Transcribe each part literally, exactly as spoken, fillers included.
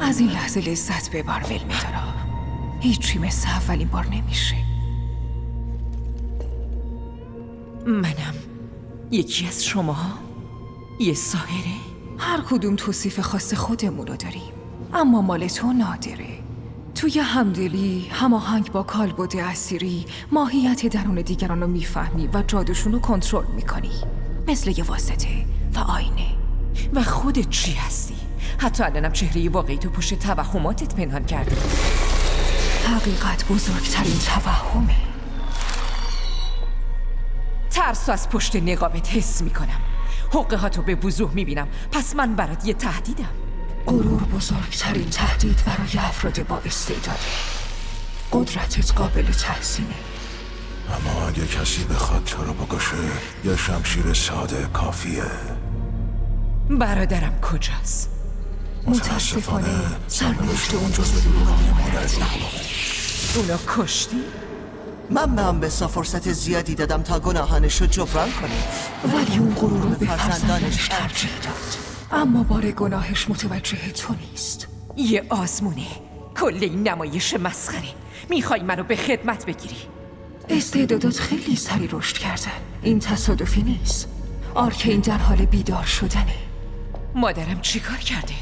از این لحظه لذت ببر ولمیدارا. هیچی مثل اولین بار نمیشه. منم یکی از شماها؟ یه ساحره؟ هر کدوم توصیف خاص خودمونو داریم، اما مال تو نادره. توی همدلی، هماهنگ با کالبد اسیری، ماهیت درون دیگران رو میفهمی و جادوشون رو کنترل میکنی، مثل یه واسطه و آینه. و خودت چی هستی؟ حتی الانم چهره واقعی تو پشت توهماتت پنهان کرده. حقیقت بزرگترین توهمه. ترس از پشت نقابت حس میکنم. حقه ها تو به وضوح میبینم، پس من برات یه تهدیدم. غرور بزرگترین تهدید برای افراد با استعداده. قدرتت قابل تحسینه، اما اگه کسی بخواد تو رو بکشه یه شمشیر ساده کافیه. برادرم کجاست؟ متاسفانه سرنوشت اون جزو دروغ اونا کشتی؟ من به هم بسا فرصت زیادی دادم تا گناهانش رو جبران کنه، ولی اون غرور رو به فرزندانش ترجیح داد. اما بار گناهش متوجه تو نیست. یه آزمونه. کل این نمایش مسخره. میخوای منو به خدمت بگیری؟ استعدادات خیلی سریع رشد کردن. این تصادفی نیست. آرکین در حال بیدار شدنه. مادرم چیکار کرده؟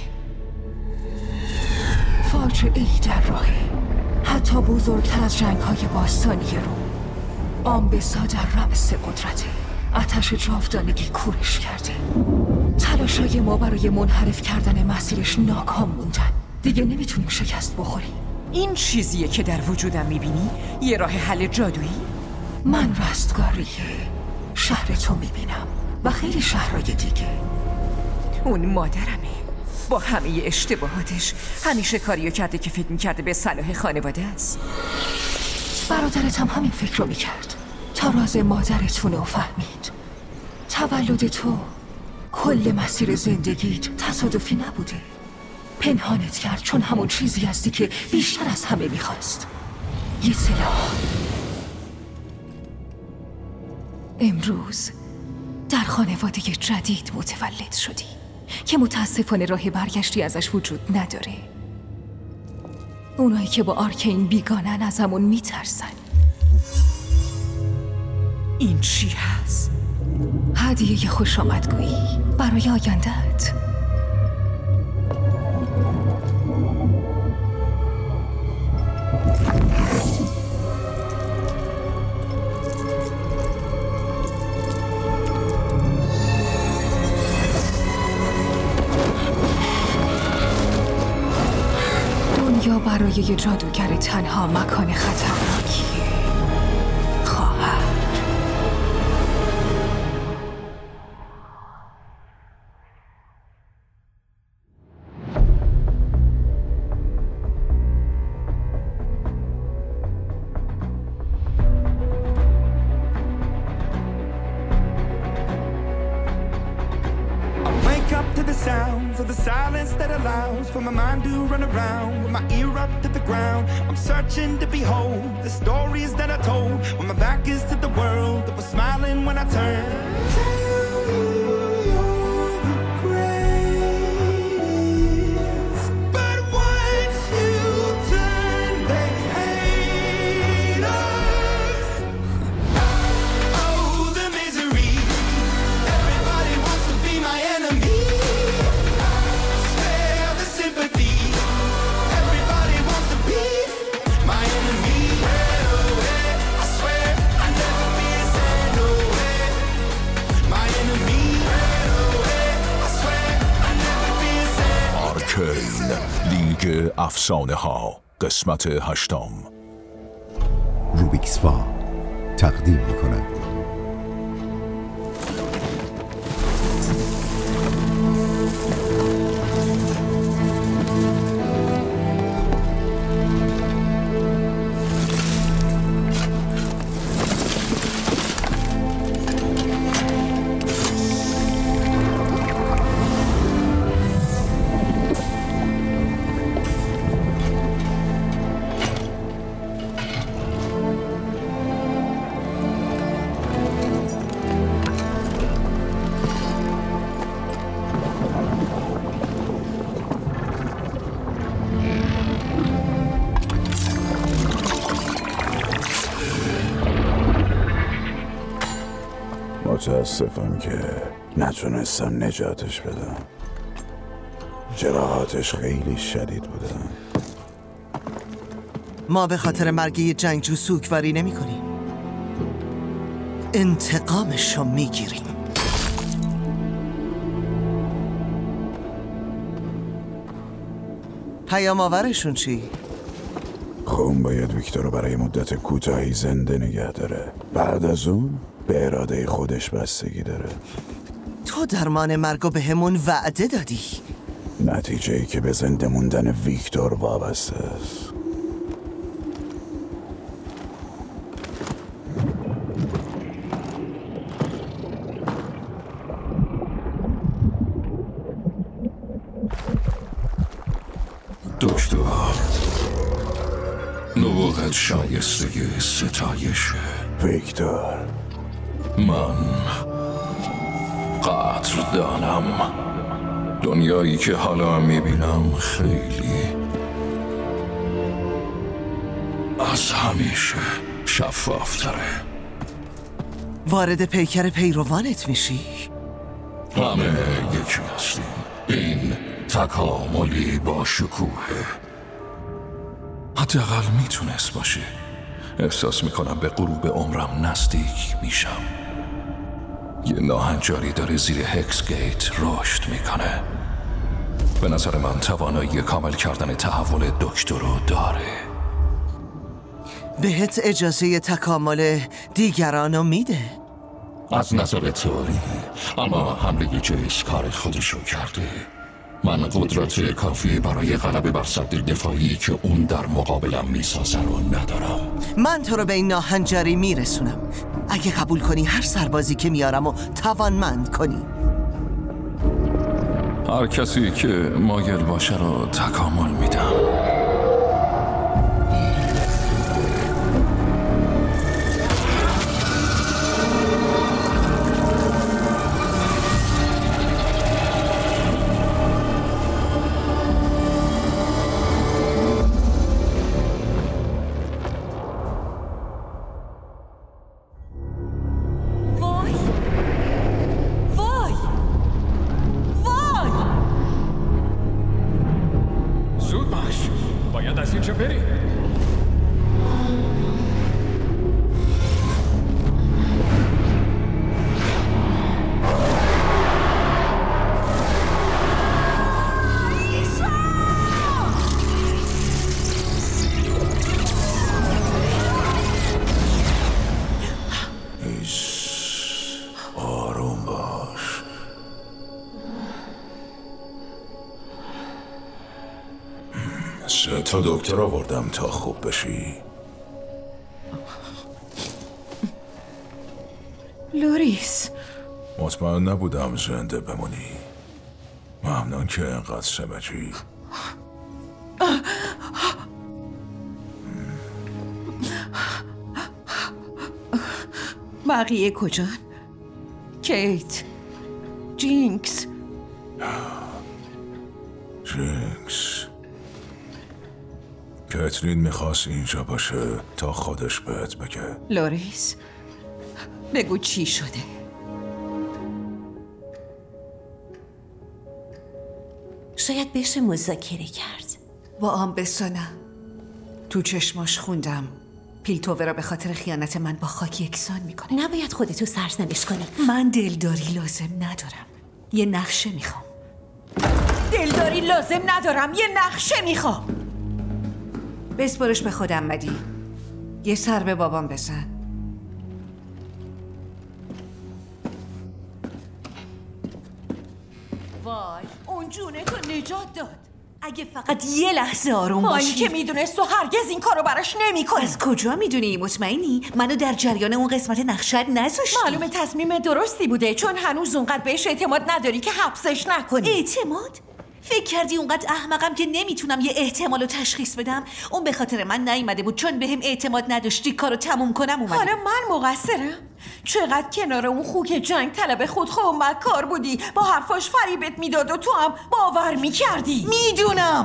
فاجعه ای در راهه، حتی بزرگتر از جنگ های باستانی رو. آمبسا در رأس قدرته. آتش جاودانگی کورش کرده. تلاشای ما برای منحرف کردن مسیرش ناکام موندن. دیگه نمیتونیم شکست بخوریم. این چیزیه که در وجودم میبینی؟ یه راه حل جادویی؟ من رستگاریه شهر تو میبینم و خیلی شهرهای دیگه. اون مادرمه. با همه اشتباهاتش همیشه کاریو کرده که فکر میکرده به صلاح خانواده است. برادرت هم همین فکر رو میکرد تا راز مادرتون رو فهمید. تولد تو، کل مسیر زندگیت تصادفی نبوده. پنهانت کرد چون همون چیزی هستی که بیشتر از همه میخواست. یه سلاح. امروز در خانواده جدید متولد شدی که متاسفانه راه برگشتی ازش وجود نداره. اونایی که با آرکین بیگانن از همون میترسن. این چی هست؟ هدیه خوش آمدگویی برای آینده‌ات. دنیا برای یه جادوگر تنها مکان خطرناکیه خواهر. To the sounds of the silence that allows for my mind to run around with my ear up to the ground. I'm searching to behold the stories that I told when my back is to the world that was smiling when I turned. Tell me you're the greatest, but once you turn, they hate us. Oh, the misery. Everybody wants to be my enemy. آرکین لیگ افسانه ها قسمت هشتم. روبیکس فا تقدیم می‌کند. متاسفم که نتونستم نجاتش بدم. جراحاتش خیلی شدید بودن. ما به خاطر مرگ یه جنگجو سوگواری نمی کنیم. انتقامش رو میگیریم. پیام آورشون چی؟ خون باید ویکتور رو برای مدت کوتاهی زنده نگه داره. بعد از اون به اراده خودش بستگی داره. تو درمان مرگو به همون وعده دادی. نتیجه ای که به زنده موندن ویکتور وابسته است. دکتر نبوغت شایستگی ستایشه. ویکتور، من قدر دانم. دنیایی که حالا میبینم خیلی از همیشه شفافتره. وارد پیکر پیروانت میشی؟ همه یکی هستیم. این تکاملی با شکوهه. حداقل میتونست باشه. احساس میکنم به غروب عمرم نزدیک میشم. یه ناهنجاری داره زیر هکس گیت رشد میکنه. به نظر من توانایی کامل کردن تحول دکتر رو داره. بهت اجازه تکامل دیگرانو میده؟ از نظر تئوری، اما حمله جیس کار خودشو کرده. من قدرت کافی برای غلبه بر سد دفاعی که اون در مقابلم میسازه رو ندارم. من تو رو به این ناهنجاری میرسونم. اگه قبول کنی هر سربازی که میارم و توانمند کنی. هر کسی که مایل باشه رو تکامل میدم. سه تا دکتر آوردم تا خوب بشی. لوریس، مطمئن نبودم زنده بمونی. ممنون که انقدر سمجی. بقیه کجان؟ کیت، جینکس. جینکس کترین میخواست اینجا باشه تا خودش بهت بگه. لوریس، بگو چی شده؟ شاید بشه مذاکره کرد. با آن بسانه. تو چشماش خوندم پیلتوه را به خاطر خیانت من با خاک یکسان میکنه. نباید خودتو سرزنش کنی. من دلداری لازم ندارم، یه نقشه میخوام. دلداری لازم ندارم، یه نقشه میخوام. بسپارش به خودم مدی. یه سر به بابام بزن. وای، اون جونه تو نجات داد. اگه فقط یه لحظه آروم باشی. که میدونست تو هرگز این کارو براش نمی‌کنی. از کجا میدونی؟ مطمئنی؟ منو در جریان اون قسمت نقشت نذاشتی. معلومه تصمیم درستی بوده، چون هنوز اونقدر بهش اعتماد نداری که حبسش نکنی. اعتماد؟ فکر کردی اونقدر احمقم که نمیتونم یه احتمالو تشخیص بدم؟ اون به خاطر من نیومده بود، چون بهم اعتماد نداشتی کارو تموم کنم اومده. حالا من مقصرم؟ چقدر کنار اون خوک جنگ طلب خودخواه و مکار بودی، با حرفاش فریبت میداد و تو هم باور میکردی. میدونم.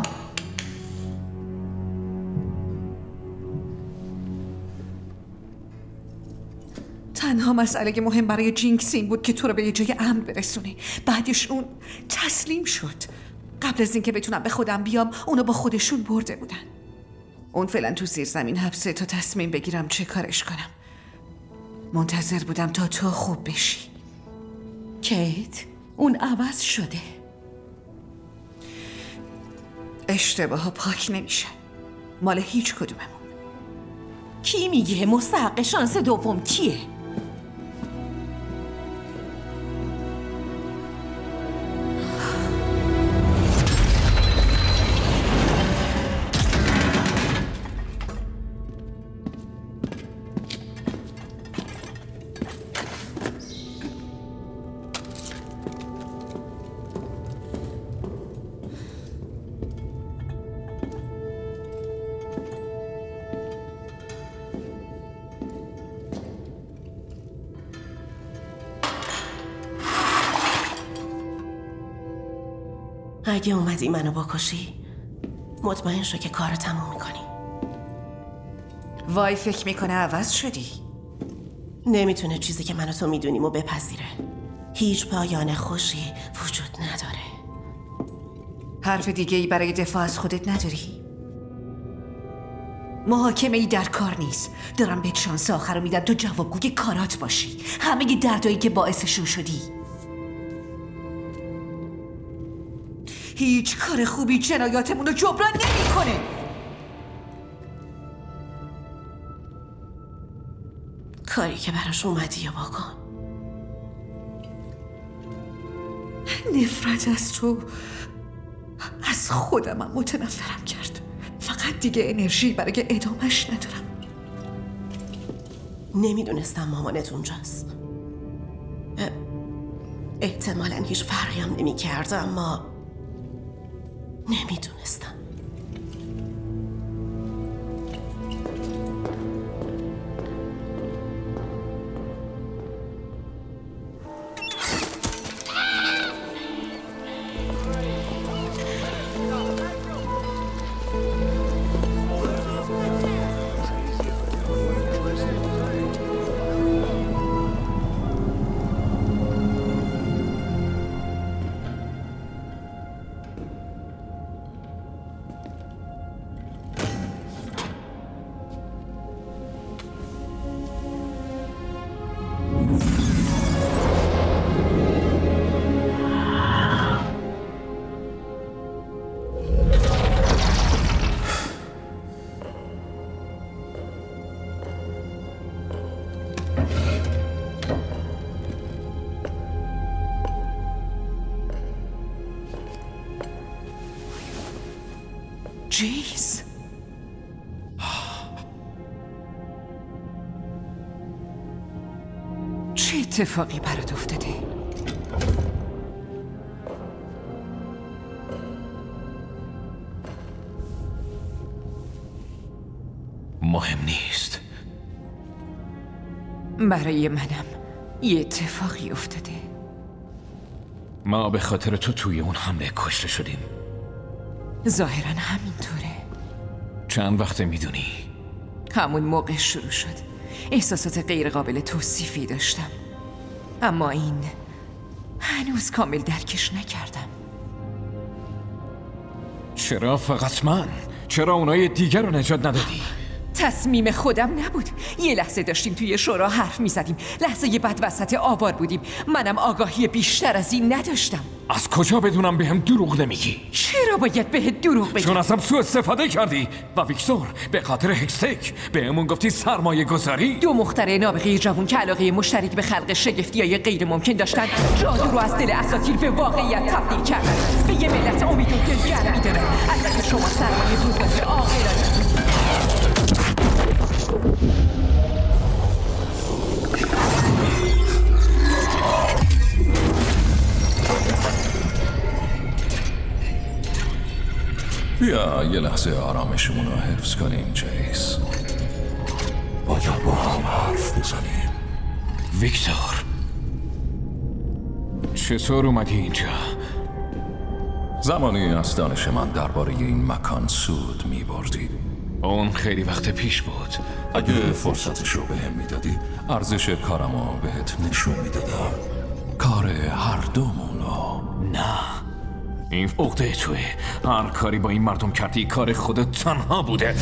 تنها مسئله مهم برای جینکس این بود که تو رو به یه جای امن برسونه. بعدش اون تسلیم شد. قبل از اینکه بتونم به خودم بیام اونو با خودشون برده بودن. اون فعلا تو زیر زمین حبسه تا تصمیم بگیرم چه کارش کنم. منتظر بودم تا تو خوب بشی. کیت، اون عوض شده. اشتباه ها پاک نمیشه. مال هیچ کدوممون. کی میگه مستحق شانس دوم کیه؟ اگه اومدی منو بکشی مطمئن شو که کار تموم میکنی. وای فکر میکنه عوض شدی. نمیتونه چیزی که من و تو میدونیم و بپذیره. هیچ پایان خوشی وجود نداره. حرف دیگه ای برای دفاع از خودت نداری؟ محاکمه ای در کار نیست. دارم بهت شانس آخر رو میدم تو جوابگوی کارات باشی. همه دردایی که باعثشون شدی. هیچ کار خوبی جنایاتمون رو جبران نمی کنه. کاری که براش اومدی یا بکن. نفرت از تو از خودمم متنفرم کرد. فقط دیگه انرژی برای ادامش ندارم. نمیدونستم مامانت اونجاست. احتمالاً هیچ فرقی هم نمی کرد، اما نمیدونستم. جیز، چه اتفاقی برات افتاده؟ مهم نیست. برای منم یه اتفاقی افتاده. ما به خاطر تو توی اون حمله کشته شدیم. ظاهراً همینطوره. چند وقت میدونی؟ همون موقع شروع شد. احساسات غیر قابل توصیفی داشتم، اما این هنوز کامل درکش نکردم. چرا فقط من؟ چرا اونای دیگر رو نجات ندادی؟ تصمیم خودم نبود. یه لحظه داشتیم توی شورا حرف میزدیم. لحظه یه بعد وسط آوار بودیم. منم آگاهی بیشتر از این نداشتم. از کجا بدونم بهم دروغ نمیگی؟ چرا باید بهت دروغ بگم؟ چون ازم سوء استفاده کردی. و ویکتور به خاطر هکستک بهمون گفتی سرمایه گذاری. دو مخترع نابغه جوان که علاقه مشترک به خلق شگفتی‌های غیر ممکن داشتن، جادو رو از دل اساطیر به واقعیت تبدیل کردن. به یه ملت امید و دلگرمی دادن. از اینکه شما سرمایه روزگار عاقلانه بیا یه لحظه آرامشمون رو حفظ کنیم جیس. باید با هم حرف بزنیم. ویکتور چطور اومدی اینجا؟ زمانی از دانش من درباره این مکان سود می بردی. اون خیلی وقت پیش بود. اگه فرصتش رو به هم میدادی ارزش کارمو بهت نشون میدادم. کار هر دومونو. نه، این عقده توه. هر کاری با این مردم کردی کار خودت تنها بوده.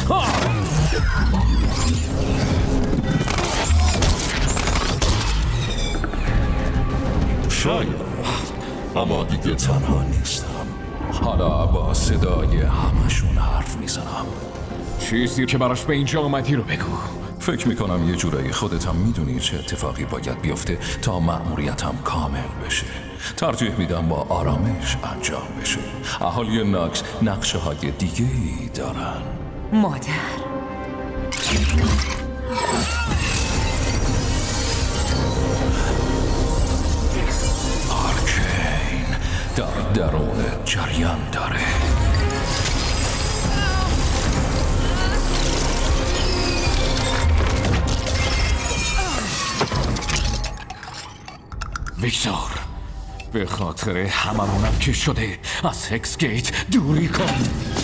شاید، اما دیگه تنها نیستم. حالا با صدای همشون حرف میزنم. چیزی که براش به اینجا اومدی رو بگو. فکر میکنم یه جورایی خودت هم میدونی چه اتفاقی باید بیفته تا مأموریتم کامل بشه. ترجیح میدم با آرامش انجام بشه. اهالی ناکس نقشه های دیگه ای دارن. مادر آرکین در درون جریان داره. ویکتور، به خاطر هممونم که شده از هکس گیت دوری کن.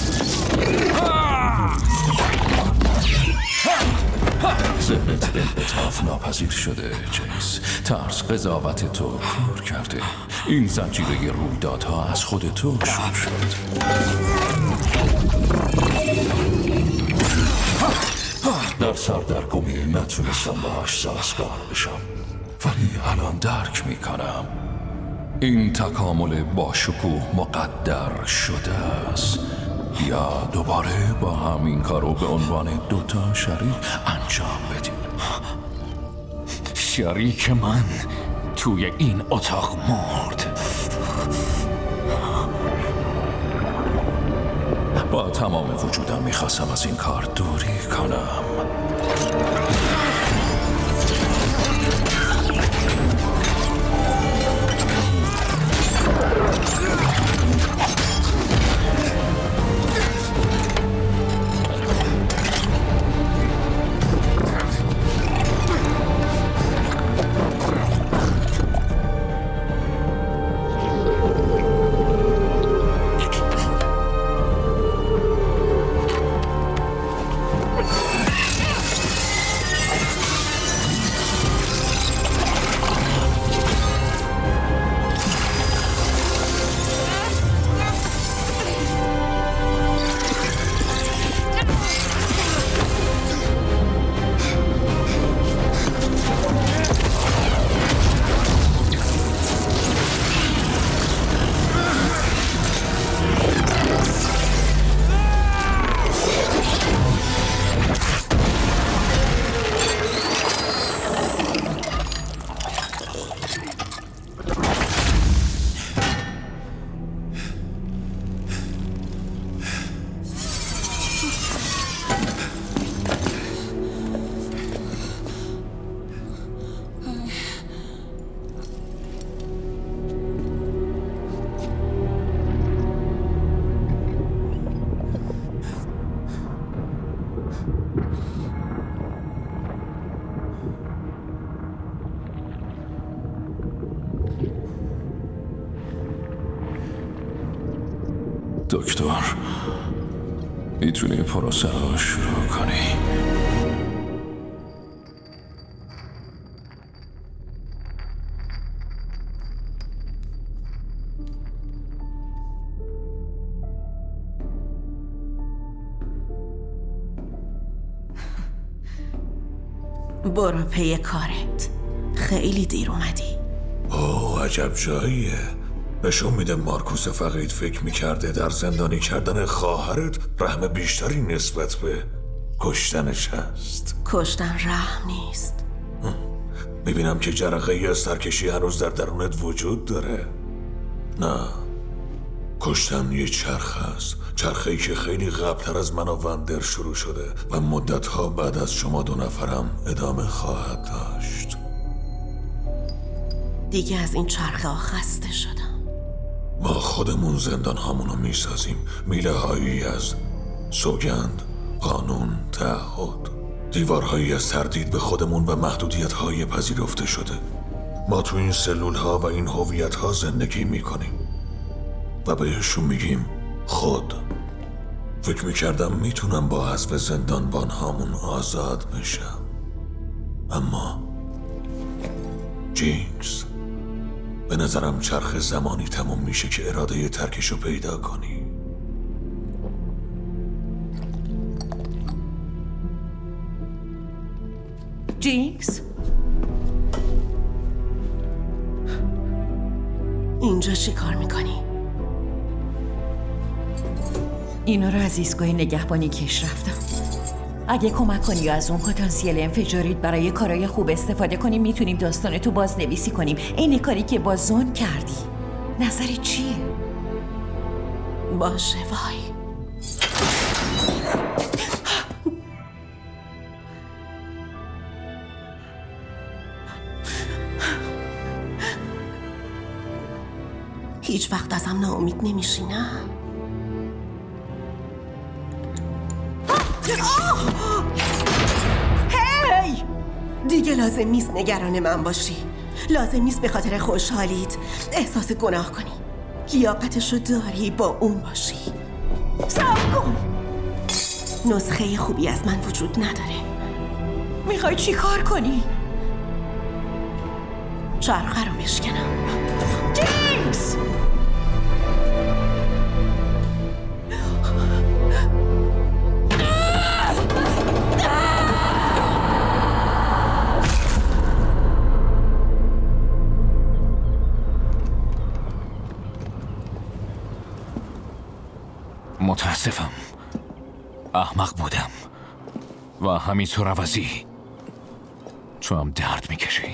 ذهنت انعطاف ناپذیر شده جیس. ترس قضاوت تو کور کرده. این زنجیره رویدادها از خود تو شروع شد. در سردرگمی نتونستم باهاش سازگار بشم، ولی الان درک میکنم این تکامل با شکوه مقدر شده است. بیا دوباره با همین کارو به عنوان دوتا شریک انجام بدیم. شریک من توی این اتاق مرد. با تمام وجودم میخواستم از این کار دوری کنم. دکتر، میتونی پروسه رو شروع کنی؟ برو پی کارت. خیلی دیر اومدی. اوه عجب جاییه. نشون میده مارکوس فقید فکر میکرده در زندانی کردن خواهرت رحم بیشتری نسبت به کشتنش هست. کشتن رحم نیست. میبینم که جرقه ای از سرکشی هنوز در درونت وجود داره. نه، کشتن یه چرخ هست. چرخه‌ای که خیلی قبلتر از من و وندر شروع شده و مدتها بعد از شما دو نفرم ادامه خواهد داشت. دیگه از این چرخه ها خسته شدم. ما خودمون زندان هامونو میسازیم. میله هایی از سوگند، قانون، تعهد، دیوارهایی از تردید به خودمون و محدودیت های پذیرفته شده. ما تو این سلول ها و این هویت ها زندگی میکنیم و بهشون میگیم خود. فکر میکردم میتونم با حذف زندانبان هامون آزاد بشم، اما جینکس، به نظرم چرخ زمانی تموم میشه که اراده ترکشو پیدا کنی. جینکس؟ اینجا چی کار میکنی؟ اینا رو از ایستگاه نگهبانی کش رفتم. اگه کمک کنی یا از اون پتانسیل انفجاریت برای کارهای خوب استفاده کنیم، میتونیم داستان تو باز نویسی کنیم، این کاری که با زون کردی. نظرت چیه؟ باشه وای. هیچ وقت ازم ناامید نمیشی نه؟ هی! دیگه لازم نیست نگران من باشی. لازم نیست به خاطر خوشحالیت احساس گناه کنی. لیاقتشو داری با اون باشی. صبر کن. نسخه خوبی از من وجود نداره. میخوای چی کار کنی؟ چرخه رو بشکنم. جینکس! متاسفم، احمق بودم و همینطور عوضی تو هم درد میکشی.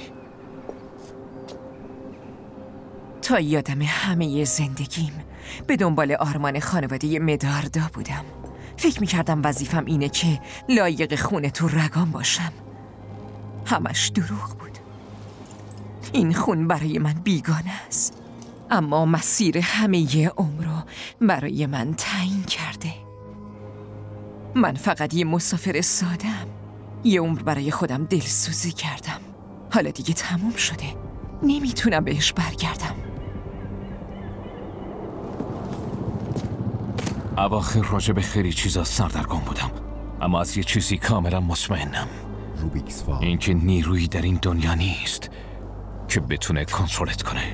تا یادم همه زندگیم به دنبال آرمان خانواده مداردا بودم. فکر میکردم وظیفم اینه که لایق خونه تو رگام باشم. همش دروغ بود. این خون برای من بیگانه است، اما مسیر همه ی عمر رو برای من تعیین کرده. من فقط یه مسافر ساده‌ام. یه عمر برای خودم دلسوزی کردم. حالا دیگه تموم شده. نمیتونم بهش برگردم. اواخر راجع به خیلی چیزا سردرگم بودم، اما از یه چیزی کاملا مطمئنم. اینکه نیرویی در این دنیا نیست که بتونه کنترلت کنه.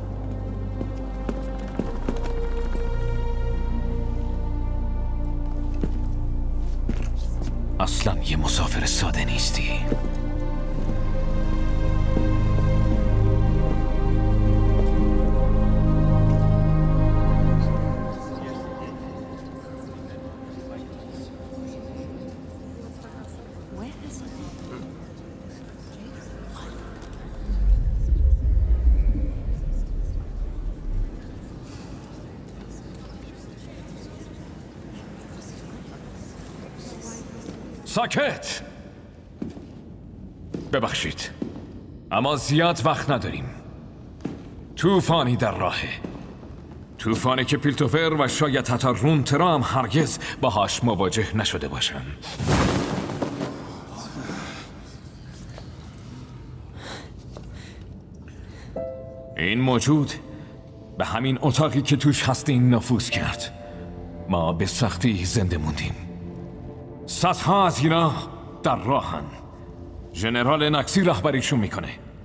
اصلا یه مسافر ساده نیستی. ساکت! ببخشید، اما زیاد وقت نداریم. طوفانی در راهه. طوفانی که پیلتوفر و شاید حتی رونترا هم هرگز باهاش مواجه نشده باشن. این موجود به همین اتاقی که توش هستین نفوذ کرد. ما به سختی زنده موندیم. صدها از اینا در راهن. ژنرال نکسی رهبریشون میکنه.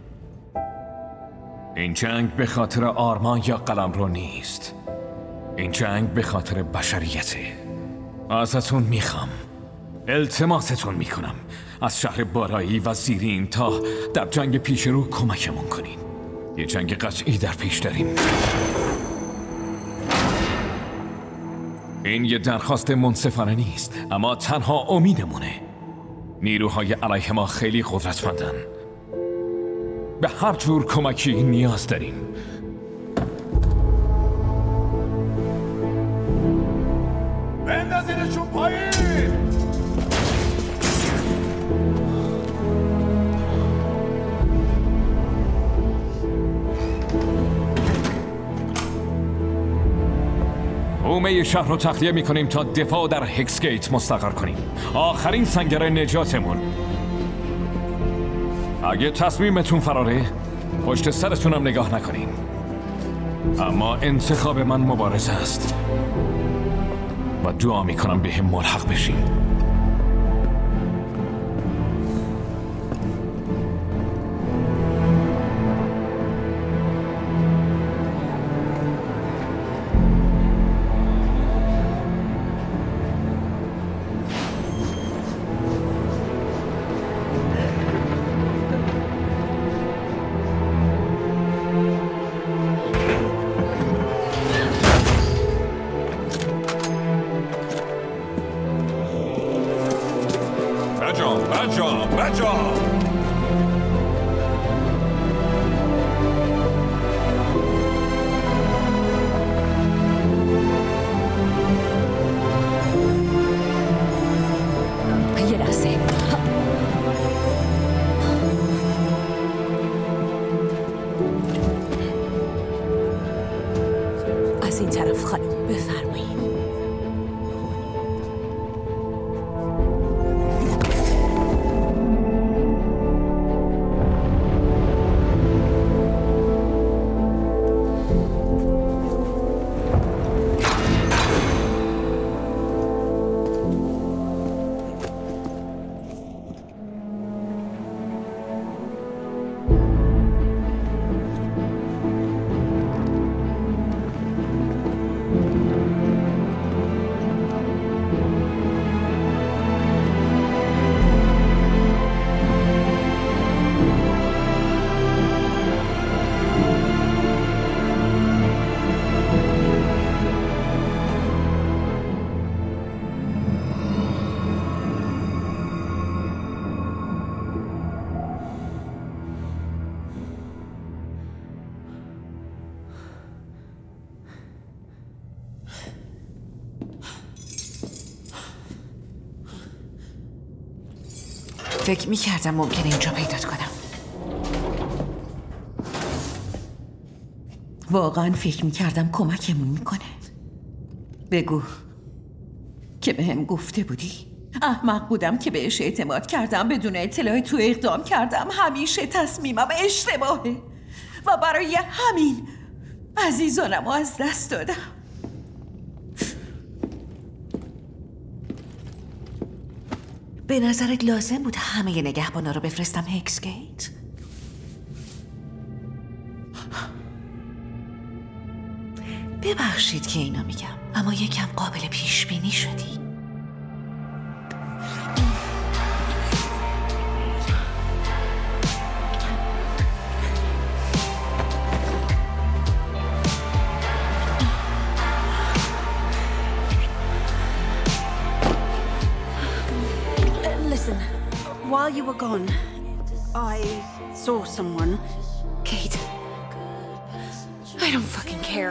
این جنگ به خاطر آرمان یا قلمرو نیست. این جنگ به خاطر بشریته. ازتون میخوام، التماستون میکنم، از شهر بارایی و زیرین تا در جنگ پیش رو کمکمون کنین. یه جنگ قطعی در پیش داریم. این یه درخواست منصفانه نیست، اما تنها امیدمونه. نیروهای علیه ما خیلی قدرتمندن. به هر جور کمکی نیاز داریم. بندازینشون پایین! حومه شهر رو تخلیه میکنیم تا دفاع در هکسگیت مستقر کنیم. آخرین سنگر نجاتمون. اگه تصمیمتون فراره، پشت سرتونم نگاه نکنین. اما انتخاب من مبارزه است. و دعا میکنم به هم ملحق بشی. از این طرف خانم بفرمایید. فکر میکردم ممکنه اینجا پیدات کنم. واقعا فکر میکردم کمکمون میکنه. بگو که به هم گفته بودی. احمق بودم که بهش اعتماد کردم، بدون اطلاع تو اقدام کردم. همیشه تصمیمم اشتباهه و برای همین عزیزانم رو از دست دادم. به نظرت لازم بود همه نگهبانا رو بفرستم هکس گیت؟ ببخشید که اینا میگم، اما یکم قابل پیش بینی شدی. While you were gone, I saw someone. Kate. I don't fucking care.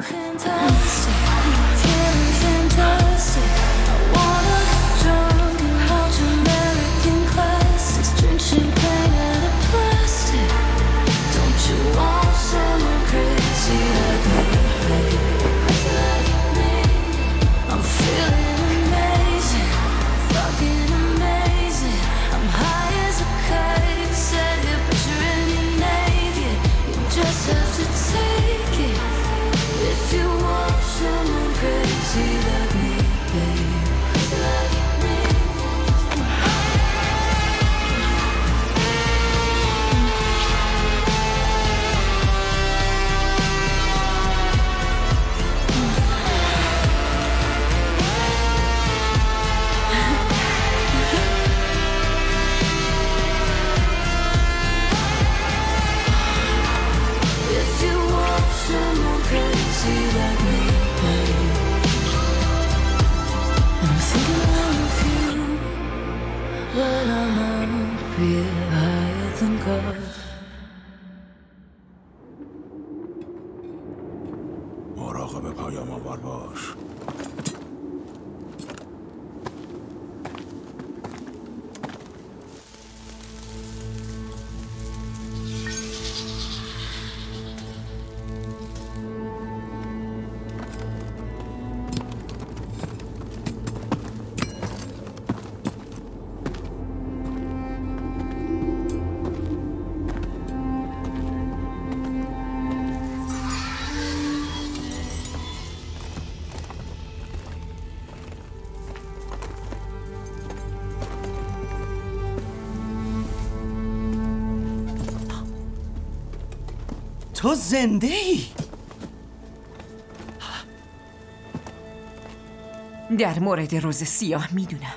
مراقب پایام آور باش. تو زنده ای؟ در مورد روز سیاه میدونم.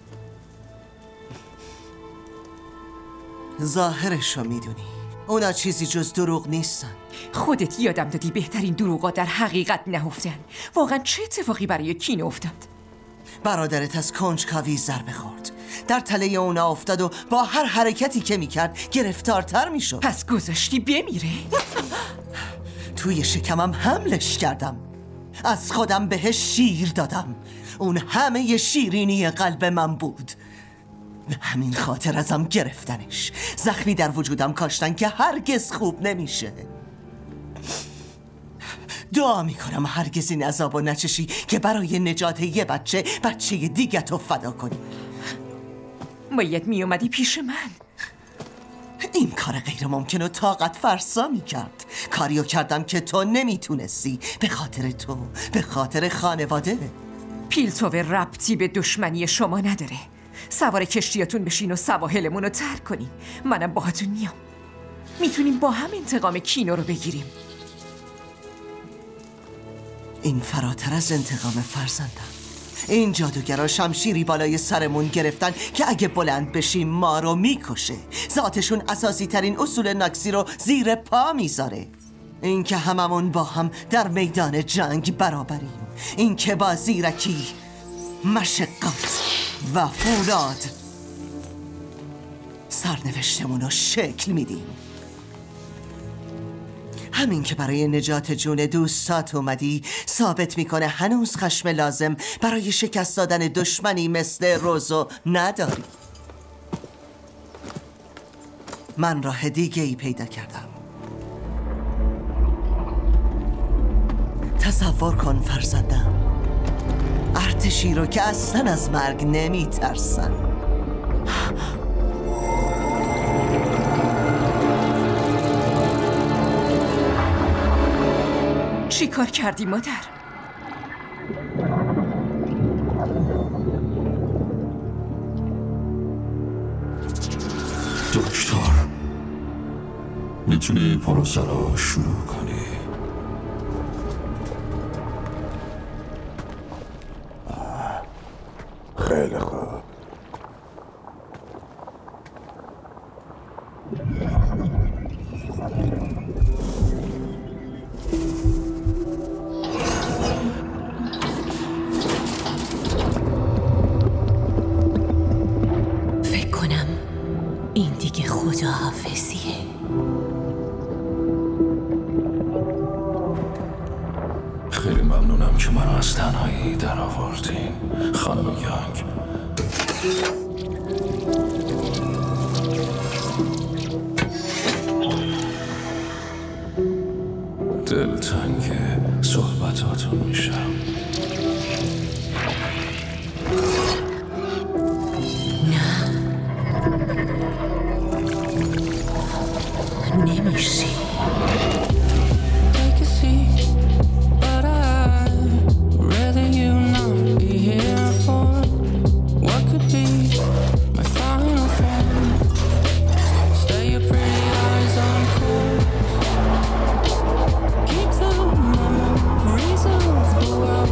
ظاهرشو میدونی. اونا چیزی جز دروغ نیستن. خودت یادم دادی بهترین دروغا در حقیقت نهفتن. واقعا چه اتفاقی برای کینو افتاد؟ برادرت از کنجکاوی ضربه خورد، در تله اونا افتاد و با هر حرکتی که میکرد گرفتارتر میشد. پس گذاشتی بمیره؟ توی شکمم حملش کردم، از خودم بهش شیر دادم. اون همه شیرینی قلب من بود. به همین خاطر ازم گرفتنش، زخمی در وجودم کاشتن که هرگز خوب نمیشه. دعا میکنم هرگز این عذابو نچشی که برای نجات یه بچه بچه دیگه تو فدا کنی. باید میومدی پیش من. این کار غیر ممکن و طاقت فرسا میکرد. کاریو کردم که تو نمیتونستی، به خاطر تو، به خاطر خانواده. پیلتو ربطی به دشمنی شما نداره. سوار کشتیاتون بشین و سواحلمون رو ترک کنین. منم باهاتون میام. میتونیم با هم انتقام کینو رو بگیریم. این فراتر از انتقام فرزندم. این جادوگرا شمشیری بالای سرمون گرفتن که اگه بلند بشیم ما رو میکشه. ذاتشون اساسی ترین اصول ناکسی رو زیر پا میذاره. این که هممون با هم در میدان جنگ برابریم. این که با زیرکی، مشقت و فولاد سرنوشتمون رو شکل میدیم. همین که برای نجات جون دوستات اومدی ثابت میکنه هنوز خشم لازم برای شکست دادن دشمنی مثل روزو نداری. من راه دیگه ای پیدا کردم. تصور کن فرزندم، ارتشی رو که اصلا از مرگ نمیترسن. چی کار کردی مادر؟ دکتر، میتونی پروسه رو شروع کنی؟ خیلی خوب. فکر کنم این دیگه خداحافظیه. خیلی ممنونم که منو از تنهایی در آوردین خانم یانگ. دلتنگ صحبتاتون میشم. نه نمیشه. Keep the memories of the world.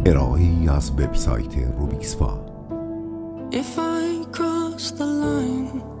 ارائه‌ای از وبسایت روبیکسفا. If I cross the line